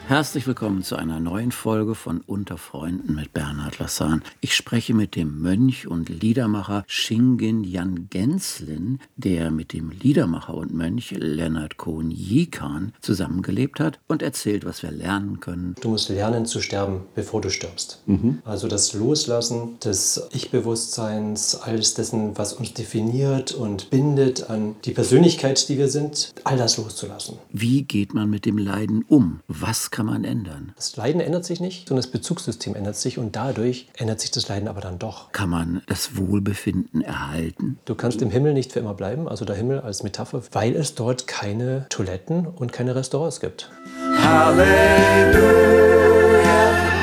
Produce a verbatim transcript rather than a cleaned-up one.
Herzlich willkommen zu einer neuen Folge von Unter Freunden mit Bernhard Lassan. Ich spreche mit dem Mönch und Liedermacher Shingen Jan Genzlin, der mit dem Liedermacher und Mönch Leonard Cohen-Jikan zusammengelebt hat und erzählt, was wir lernen können. Du musst lernen zu sterben, bevor du stirbst. Mhm. Also das Loslassen des Ich-Bewusstseins, alles dessen, was uns definiert und bindet an die Persönlichkeit, die wir sind, all das loszulassen. Wie geht man mit dem Leiden um? Was kann man ändern? Das Leiden ändert sich nicht, sondern das Bezugssystem ändert sich und dadurch ändert sich das Leiden aber dann doch. Kann man das Wohlbefinden erhalten? Du kannst im Himmel nicht für immer bleiben, also der Himmel als Metapher, weil es dort keine Toiletten und keine Restaurants gibt. Halleluja.